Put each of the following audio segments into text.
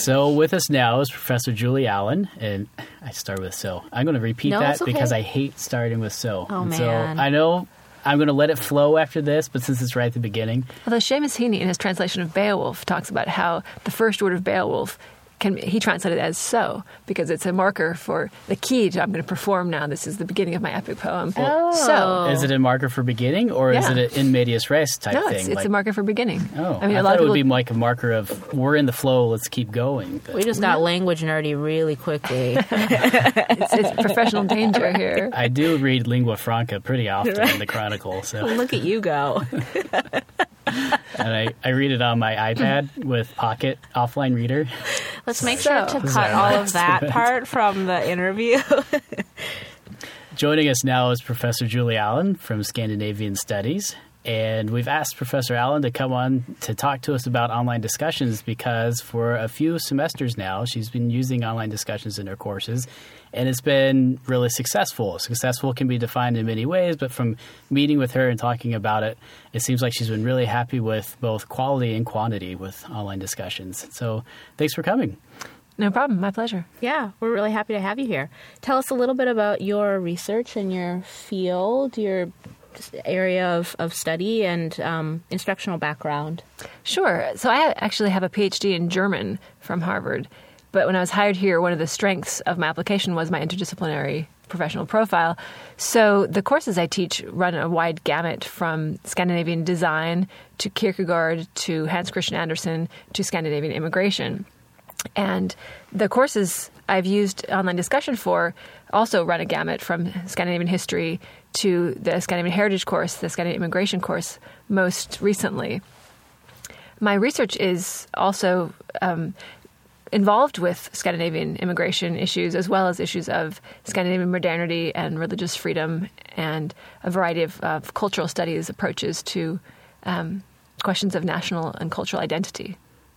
So with us now is Professor Julie Allen, and I start with so. I'm going to repeat that okay. because I hate starting with so. Oh, man. So I know I'm going to let it flow after this, but since it's right at the beginning. Although Seamus Heaney, in his translation of Beowulf, talks about how the first word of Beowulf he translated it as so, because it's a marker for the key to I'm going to perform now. This is the beginning of my epic poem. So. Is it a marker for beginning, or is it an in medias res type thing? No, it's a marker for beginning. Oh, I mean, I thought it would be like a marker of we're in the flow, let's keep going. But. We just got language nerdy really quickly. it's professional danger here. I do read lingua franca pretty often in the Chronicle. So look at you go. And I read it on my iPad with Pocket offline reader. Let's make sure to cut all of that part from the interview. Joining us now is Professor Julie Allen from Scandinavian Studies. And we've asked Professor Allen to come on to talk to us about online discussions because for a few semesters now, she's been using online discussions in her courses, and it's been really successful. Successful can be defined in many ways, but from meeting with her and talking about it, it seems like she's been really happy with both quality and quantity with online discussions. So thanks for coming. No problem. My pleasure. Yeah, we're really happy to have you here. Tell us a little bit about your research and your field, your area of study and instructional background. Sure. So I actually have a PhD in German from Harvard. But when I was hired here, one of the strengths of my application was my interdisciplinary professional profile. So the courses I teach run a wide gamut from Scandinavian design to Kierkegaard to Hans Christian Andersen to Scandinavian immigration. And the courses I've used online discussion for also run a gamut from Scandinavian history to the Scandinavian heritage course, the Scandinavian immigration course most recently. My research is also involved with Scandinavian immigration issues as well as issues of Scandinavian modernity and religious freedom and a variety of cultural studies approaches to questions of national and cultural identity.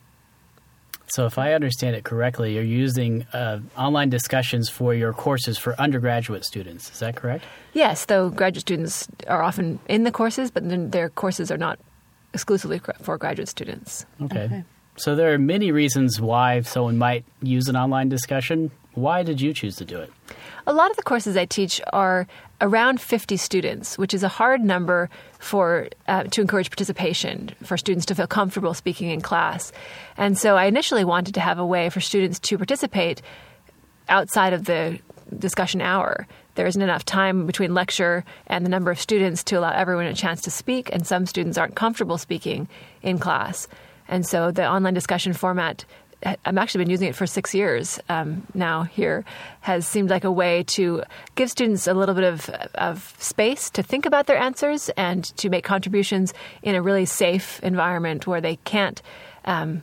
So if I understand it correctly, you're using online discussions for your courses for undergraduate students. Is that correct? Yes, though graduate students are often in the courses, but then their courses are not exclusively for graduate students. Okay. So there are many reasons why someone might use an online discussion. Why did you choose to do it? A lot of the courses I teach are around 50 students, which is a hard number to encourage participation, for students to feel comfortable speaking in class. And so I initially wanted to have a way for students to participate outside of the discussion hour. There isn't enough time between lecture and the number of students to allow everyone a chance to speak, and some students aren't comfortable speaking in class. And so the online discussion format, I've actually been using it for 6 years now here, has seemed like a way to give students a little bit of space to think about their answers and to make contributions in a really safe environment where they can't, not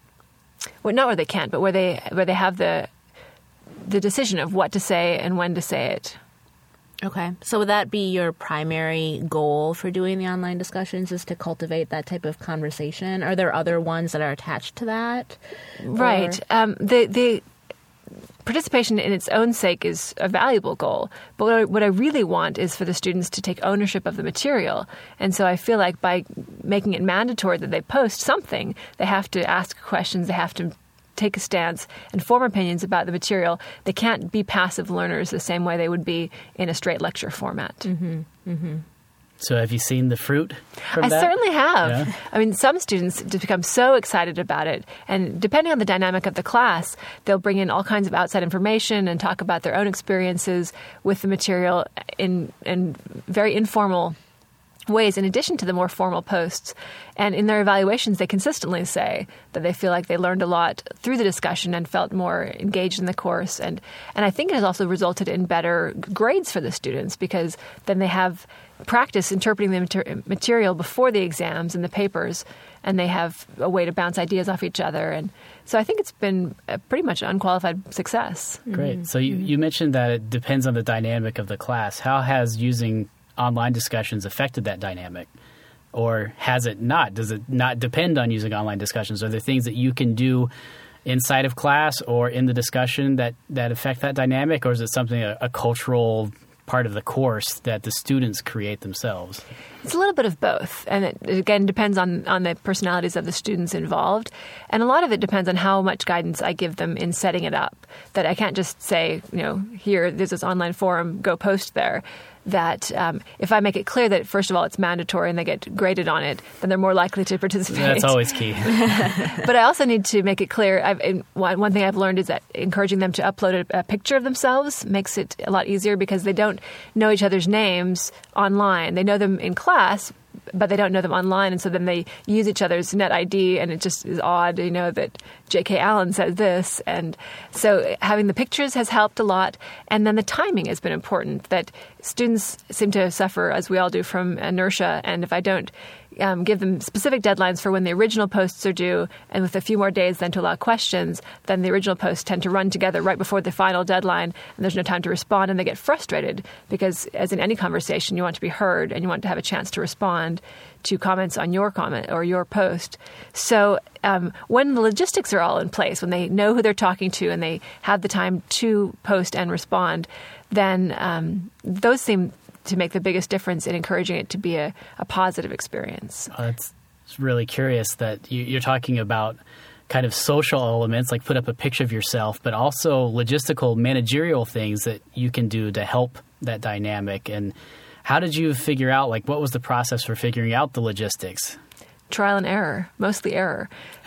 where they can't, but where they have the decision of what to say and when to say it. Okay. So would that be your primary goal for doing the online discussions, is to cultivate that type of conversation? Are there other ones that are attached to that? Right. The participation in its own sake is a valuable goal. But what I really want is for the students to take ownership of the material. And so I feel like by making it mandatory that they post something, they have to ask questions, they have to take a stance and form opinions about the material. They can't be passive learners the same way they would be in a straight lecture format. Mm-hmm. Mm-hmm. So have you seen the fruit from that? I certainly have. Yeah. I mean, some students just become so excited about it. And depending on the dynamic of the class, they'll bring in all kinds of outside information and talk about their own experiences with the material in very informal ways, in addition to the more formal posts. And in their evaluations, they consistently say that they feel like they learned a lot through the discussion and felt more engaged in the course. And I think it has also resulted in better grades for the students, because then they have practice interpreting the material before the exams and the papers, and they have a way to bounce ideas off each other. And so I think it's been pretty much an unqualified success. Great. So you mentioned that it depends on the dynamic of the class. How has using online discussions affected that dynamic? Or has it not? Does it not depend on using online discussions? Are there things that you can do inside of class or in the discussion that affect that dynamic? Or is it something, a cultural part of the course that the students create themselves? It's a little bit of both. And it, again, depends on the personalities of the students involved. And a lot of it depends on how much guidance I give them in setting it up. That I can't just say, here, there's this online forum, go post there. That if I make it clear that, first of all, it's mandatory and they get graded on it, then they're more likely to participate. That's always key. But I also need to make it clear. One thing I've learned is that encouraging them to upload a picture of themselves makes it a lot easier because they don't know each other's names online. They know them in class, but they don't know them online, and so then they use each other's net ID, and it just is odd, that J.K. Allen says this. And so having the pictures has helped a lot, and then the timing has been important, that students seem to suffer, as we all do, from inertia, and if I don't give them specific deadlines for when the original posts are due, and with a few more days then to allow questions, then the original posts tend to run together right before the final deadline, and there's no time to respond, and they get frustrated because, as in any conversation, you want to be heard and you want to have a chance to respond to comments on your comment or your post. So when the logistics are all in place, when they know who they're talking to and they have the time to post and respond, then those seem to make the biggest difference in encouraging it to be a positive experience. It's really curious that you're talking about kind of social elements, like put up a picture of yourself, but also logistical, managerial things that you can do to help that dynamic. And how did you figure out, what was the process for figuring out the logistics? Trial and error, mostly error.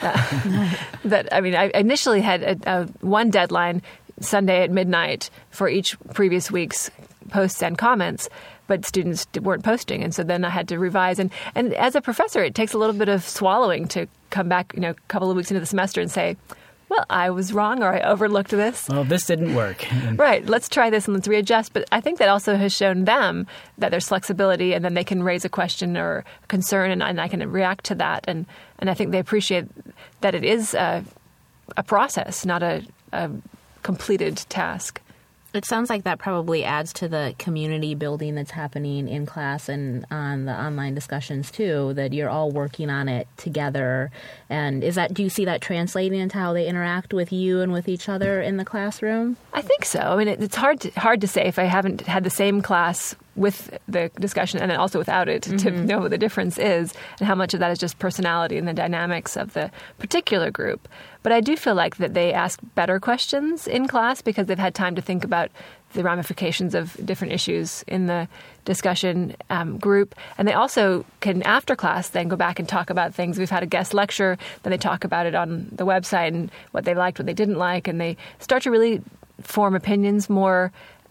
I initially had one deadline, Sunday at midnight, for each previous week's posts and comments, but students weren't posting. And so then I had to revise. And as a professor, it takes a little bit of swallowing to come back, a couple of weeks into the semester and say, well, I was wrong, or I overlooked this. Well, this didn't work. Right. Let's try this and let's readjust. But I think that also has shown them that there's flexibility, and then they can raise a question or a concern, and I can react to that. And I think they appreciate that it is a process, not a completed task. It sounds like that probably adds to the community building that's happening in class and on the online discussions too, that you're all working on it together. And do you see that translating into how they interact with you and with each other in the classroom? I think so. It's hard to say if I haven't had the same class with the discussion and then also without it to know what the difference is and how much of that is just personality and the dynamics of the particular group. But I do feel like that they ask better questions in class because they've had time to think about the ramifications of different issues in the discussion group. And they also can, after class, then go back and talk about things. We've had a guest lecture, then they talk about it on the website and what they liked, what they didn't like, and they start to really form opinions more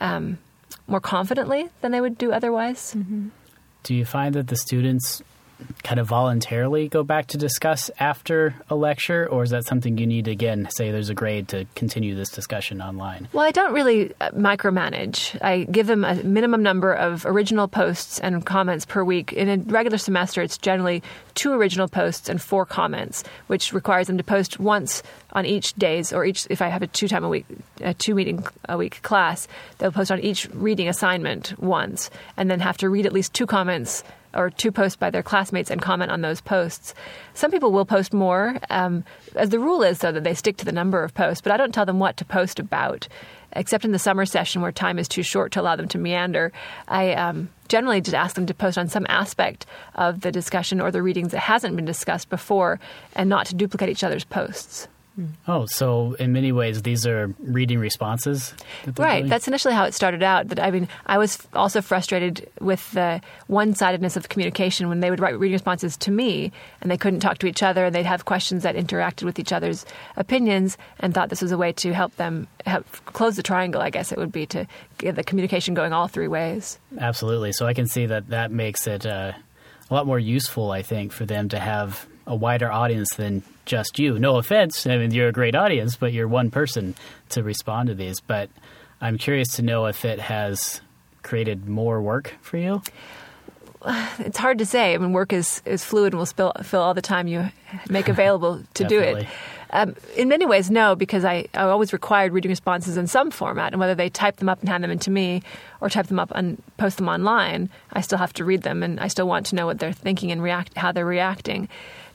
confidently than they would do otherwise. Mm-hmm. Do you find that the students kind of voluntarily go back to discuss after a lecture, or is that something you need to, again, say there's a grade to continue this discussion online? Well, I don't really micromanage. I give them a minimum number of original posts and comments per week. In a regular semester, it's generally 2 original posts and 4 comments, which requires them to post once on each days, or if I have a 2 meeting a week class, they'll post on each reading assignment once, and then have to read at least 2 comments or 2 posts by their classmates and comment on those posts. Some people will post more, as the rule is, though, that they stick to the number of posts, but I don't tell them what to post about, except in the summer session where time is too short to allow them to meander. I generally just ask them to post on some aspect of the discussion or the readings that hasn't been discussed before and not to duplicate each other's posts. Oh, so in many ways, these are reading responses? Right. Doing? That's initially how it started out. I was also frustrated with the one-sidedness of communication when they would write reading responses to me and they couldn't talk to each other, and they'd have questions that interacted with each other's opinions, and thought this was a way to help them close the triangle, I guess it would be, to get the communication going all 3 ways. Absolutely. So I can see that makes it a lot more useful, I think, for them to have a wider audience than just you. No offense. You're a great audience, but you're one person to respond to these. But I'm curious to know if it has created more work for you. It's hard to say. Work is fluid and will fill all the time you make available to do it. In many ways, no, because I always required reading responses in some format, and whether they type them up and hand them in to me or type them up and post them online, I still have to read them, and I still want to know what they're thinking and how they're reacting.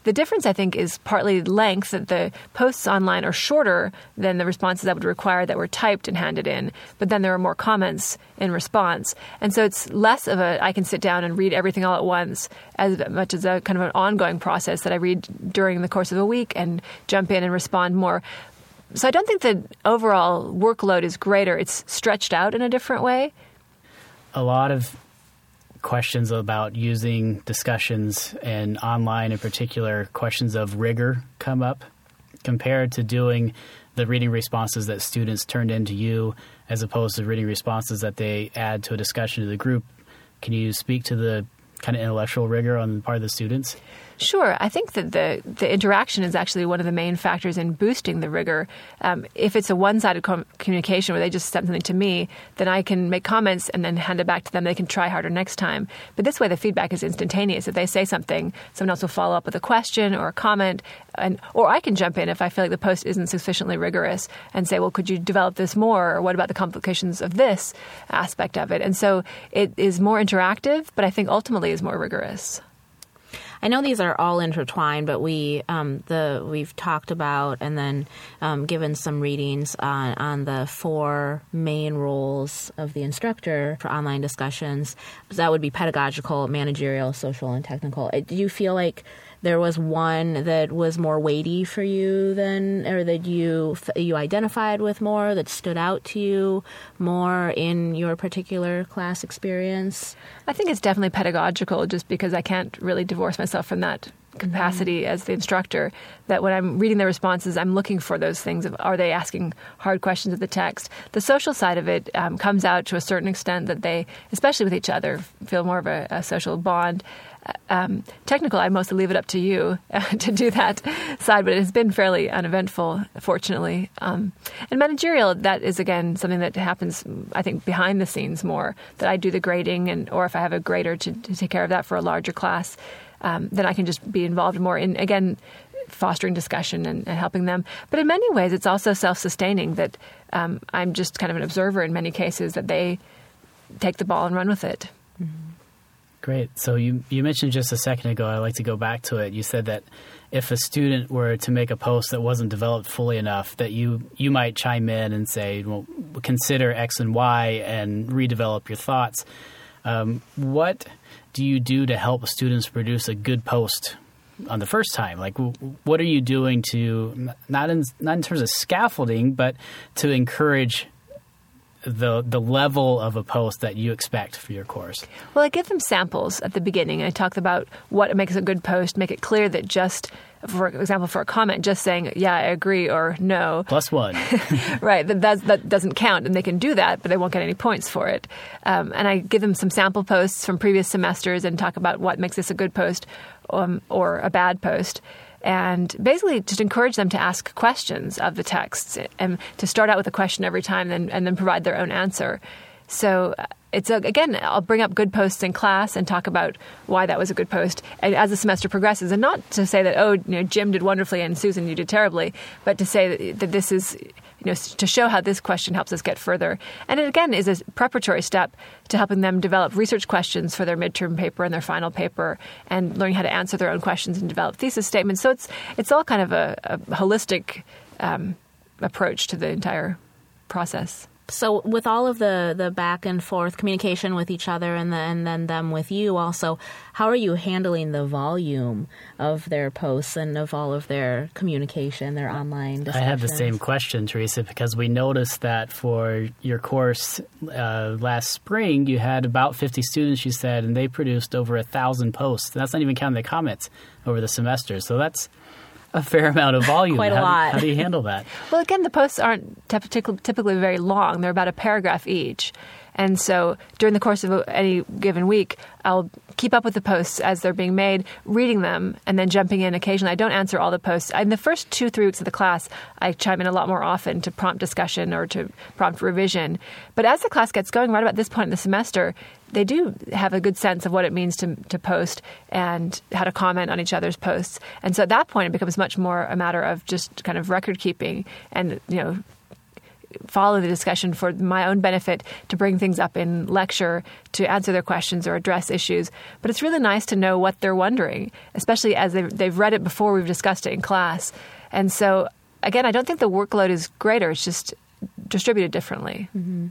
The difference, I think, is partly length, that the posts online are shorter than the responses that would require that were typed and handed in, but then there are more comments in response. And so it's less of I can sit down and read everything all at once, as much as a kind of an ongoing process that I read during the course of a week and jump in and respond more. So I don't think the overall workload is greater. It's stretched out in a different way. A lot of questions about using discussions and online in particular, questions of rigor come up compared to doing the reading responses that students turned into you as opposed to reading responses that they add to a discussion of the group. Can you speak to the kind of intellectual rigor on the part of the students? Sure. I think that the interaction is actually one of the main factors in boosting the rigor. If it's a one-sided communication where they just send something to me, then I can make comments and then hand it back to them. They can try harder next time. But this way, the feedback is instantaneous. If they say something, someone else will follow up with a question or a comment, or I can jump in if I feel like the post isn't sufficiently rigorous and say, well, could you develop this more? Or what about the complications of this aspect of it? And so it is more interactive, but I think ultimately is more rigorous. I know these are all intertwined, but we've talked about and then given some readings on the 4 main roles of the instructor for online discussions. That would be pedagogical, managerial, social, and technical. Do you feel like there was one that was more weighty for you than, or that you identified with more, that stood out to you more in your particular class experience? I think it's definitely pedagogical, just because I can't really divorce myself from that capacity as the instructor, that when I'm reading their responses, I'm looking for those things of, are they asking hard questions of the text? The social side of it comes out to a certain extent, that they, especially with each other, feel more of a social bond. Technical, I mostly leave it up to you to do that side, but it has been fairly uneventful, fortunately. And managerial, that is, again, something that happens, I think, behind the scenes more, that I do the grading, or if I have a grader to take care of that for a larger class, then I can just be involved more in, again, fostering discussion and helping them. But in many ways, it's also self-sustaining, that I'm just kind of an observer in many cases, that they take the ball and run with it. Mm-hmm. Great. So you mentioned just a second ago, I'd like to go back to it. You said that if a student were to make a post that wasn't developed fully enough, that you might chime in and say, well, consider X and Y and redevelop your thoughts. What do you do to help students produce a good post on the first time? Like, what are you doing to, not in terms of scaffolding, but to encourage the level of a post that you expect for your course? Well, I give them samples at the beginning. I talk about what makes a good post, make it clear that just, for example, for a comment, just saying, yeah, I agree, or no. +1. Right. That doesn't count, and they can do that, but they won't get any points for it. And I give them some sample posts from previous semesters and talk about what makes this a good post or a bad post. And basically just encourage them to ask questions of the texts, and to start out with a question every time and then provide their own answer. So it's, again, I'll bring up good posts in class and talk about why that was a good post and as the semester progresses. And not to say that, Jim did wonderfully and Susan, you did terribly, but to say that this is, to show how this question helps us get further. And it, again, is a preparatory step to helping them develop research questions for their midterm paper and their final paper, and learning how to answer their own questions and develop thesis statements. So it's all kind of a holistic approach to the entire process. So with all of the back and forth communication with each other and then them with you also, how are you handling the volume of their posts and of all of their communication, their online discussions? I had the same question, Teresa, because we noticed that for your course last spring, you had about 50 students, you said, and they produced over 1,000 posts. That's not even counting the comments over the semester. So that's a fair amount of volume. Quite a lot. How do you handle that? Well, again, the posts aren't typically very long. They're about a paragraph each. And so during the course of any given week, I'll keep up with the posts as they're being made, reading them, and then jumping in occasionally. I don't answer all the posts. In the first 2-3 weeks of the class, I chime in a lot more often to prompt discussion or to prompt revision. But as the class gets going, right about this point in the semester, they do have a good sense of what it means to post and how to comment on each other's posts. And so at that point, it becomes much more a matter of just kind of record keeping and, follow the discussion for my own benefit, to bring things up in lecture, to answer their questions or address issues. But it's really nice to know what they're wondering, especially as they've read it before we've discussed it in class. And so, again, I don't think the workload is greater. It's just distributed differently. Mm-hmm.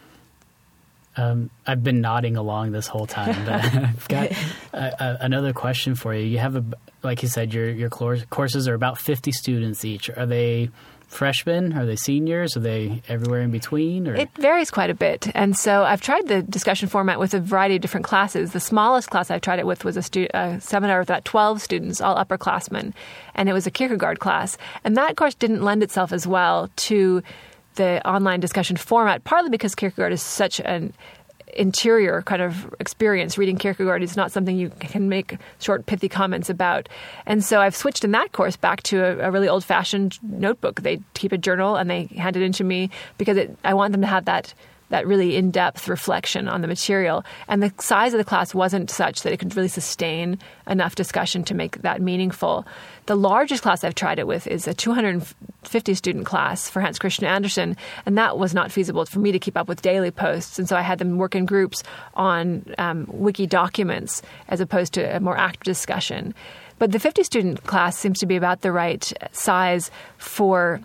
I've been nodding along this whole time, but I've got another question for you. You have, like you said, your courses are about 50 students each. Are they freshmen? Are they seniors? Are they everywhere in between? Or? It varies quite a bit. And so I've tried the discussion format with a variety of different classes. The smallest class I've tried it with was a seminar with about 12 students, all upperclassmen. And it was a Kierkegaard class. And that course didn't lend itself as well to the online discussion format, partly because Kierkegaard is such an interior kind of experience. Reading Kierkegaard is not something you can make short, pithy comments about. And so I've switched in that course back to a really old-fashioned notebook. They keep a journal and they hand it in to me because I want them to have that really in-depth reflection on the material. And the size of the class wasn't such that it could really sustain enough discussion to make that meaningful. The largest class I've tried it with is a 250-student class for Hans Christian Andersen, and that was not feasible for me to keep up with daily posts. And so I had them work in groups on wiki documents as opposed to a more active discussion. But the 50-student class seems to be about the right size for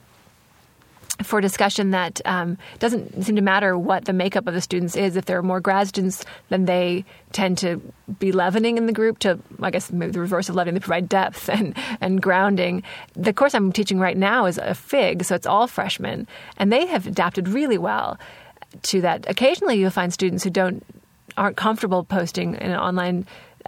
discussion that doesn't seem to matter what the makeup of the students is. If there are more grad students, then they tend to be leavening in the group to, I guess, maybe the reverse of leavening. They provide depth and grounding. The course I'm teaching right now is a FIG, so it's all freshmen, and they have adapted really well to that. Occasionally you'll find students who aren't comfortable posting in an online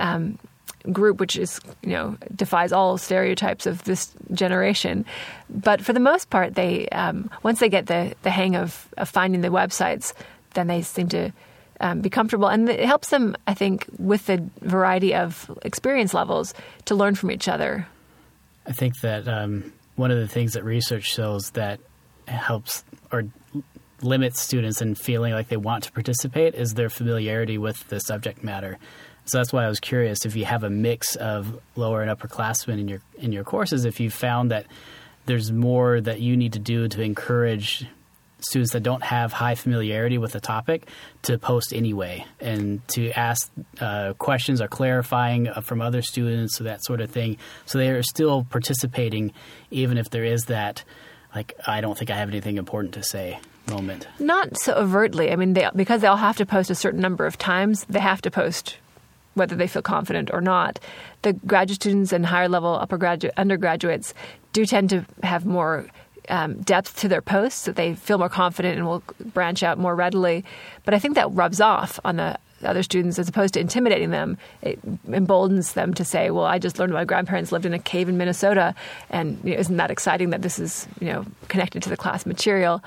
group, which is, defies all stereotypes of this generation. But for the most part, they once they get the hang of finding the websites, then they seem to be comfortable. And it helps them, I think, with the variety of experience levels, to learn from each other. I think that one of the things that research shows that helps or limits students in feeling like they want to participate is their familiarity with the subject matter. So that's why I was curious if you have a mix of lower and upperclassmen in your courses, if you found that there's more that you need to do to encourage students that don't have high familiarity with the topic to post anyway and to ask questions or clarifying from other students, so that sort of thing. So they are still participating even if there is that, like, I don't think I have anything important to say moment. Not so overtly. I mean, because they all have to post a certain number of times, they have to post whether they feel confident or not. The graduate students and higher level undergraduates do tend to have more depth to their posts, that they feel more confident and will branch out more readily. But I think that rubs off on the other students as opposed to intimidating them. It emboldens them to say, well, I just learned my grandparents lived in a cave in Minnesota, and isn't that exciting that this is connected to the class material.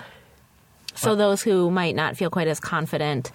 So those who might not feel quite as confident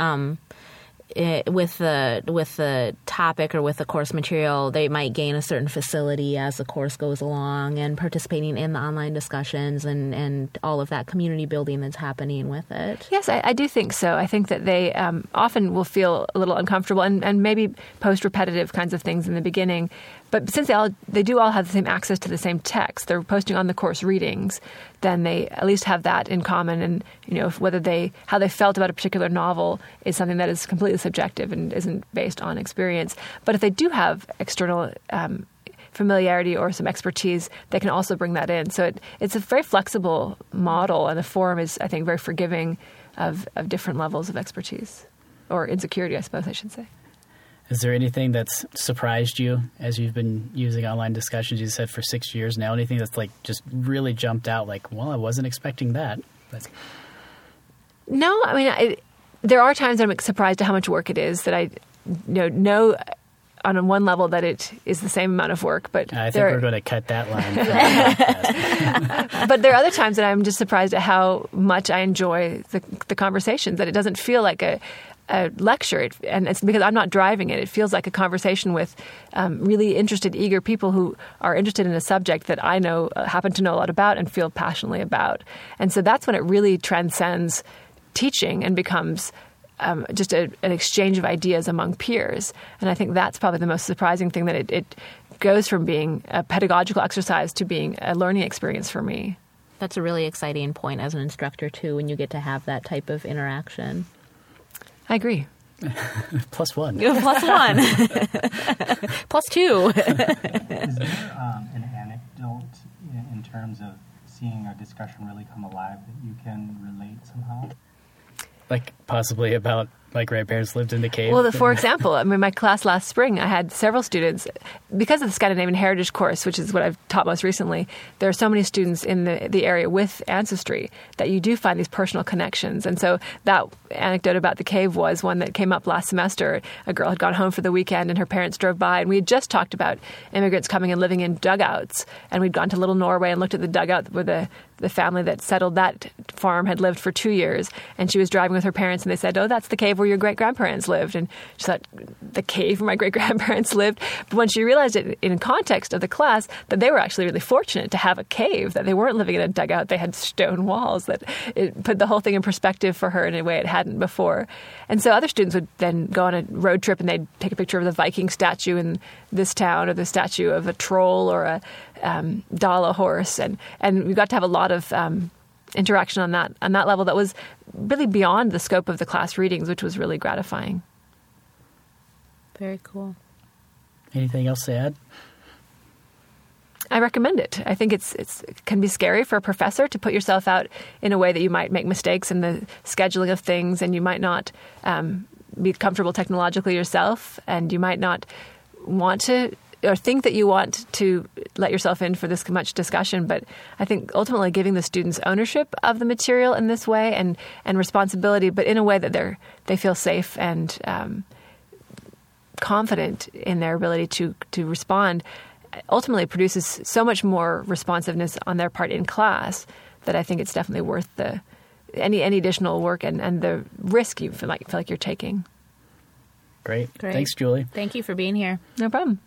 with the topic or with the course material, they might gain a certain facility as the course goes along, and participating in the online discussions and all of that community building that's happening with it. Yes, I do think so. I think that they often will feel a little uncomfortable and maybe post repetitive kinds of things in the beginning. But since they do all have the same access to the same text, they're posting on the course readings, then they at least have that in common. And, how they felt about a particular novel is something that is completely subjective and isn't based on experience. But if they do have external familiarity or some expertise, they can also bring that in. So it's a very flexible model, and the forum is, I think, very forgiving of different levels of expertise or insecurity, I suppose I should say. Is there anything that's surprised you as you've been using online discussions, you said, for 6 years now? Anything that's just really jumped out, like, well, I wasn't expecting that? No, I mean, there are times I'm surprised at how much work it is, that I know on one level that it is the same amount of work. But I think we're going to cut that line. But there are other times that I'm just surprised at how much I enjoy the conversations, that it doesn't feel like a lecture, and it's because I'm not driving it. It feels like a conversation with really interested, eager people who are interested in a subject that I know, happen to know a lot about and feel passionately about. And so that's when it really transcends teaching and becomes just an exchange of ideas among peers. And I think that's probably the most surprising thing, that it goes from being a pedagogical exercise to being a learning experience for me. That's a really exciting point as an instructor, too, when you get to have that type of interaction. I agree. Plus one. Plus one. Plus two. Is there an anecdote in terms of seeing a discussion really come alive that you can relate somehow? Like possibly about my grandparents lived in the cave? Well, for example, I mean, my class last spring, I had several students, because of the Scandinavian Heritage course, which is what I've taught most recently, there are so many students in the area with ancestry that you do find these personal connections. And so that anecdote about the cave was one that came up last semester. A girl had gone home for the weekend and her parents drove by, and we had just talked about immigrants coming and living in dugouts. And we'd gone to Little Norway and looked at the dugout where the family that settled that farm had lived for 2 years. And she was driving with her parents, and they said, "Oh, that's the cave where your great-grandparents lived." And she thought, the cave where my great-grandparents lived? But when she realized it in context of the class, that they were actually really fortunate to have a cave, that they weren't living in a dugout, they had stone walls, that it put the whole thing in perspective for her in a way it hadn't before. And so other students would then go on a road trip and they'd take a picture of the Viking statue in this town, or the statue of a troll, or a Dala horse. And we got to have a lot of interaction on that level that was really beyond the scope of the class readings, which was really gratifying. Very cool. Anything else to add? I recommend it. I think it can be scary for a professor to put yourself out in a way that you might make mistakes in the scheduling of things, and you might not be comfortable technologically yourself, and you might not want to or think that you want to let yourself in for this much discussion. But I think ultimately giving the students ownership of the material in this way and responsibility, but in a way that they feel safe and confident in their ability to respond, ultimately produces so much more responsiveness on their part in class that I think it's definitely worth any additional work and the risk you feel like you're taking. Great. Thanks, Julie. Thank you for being here. No problem.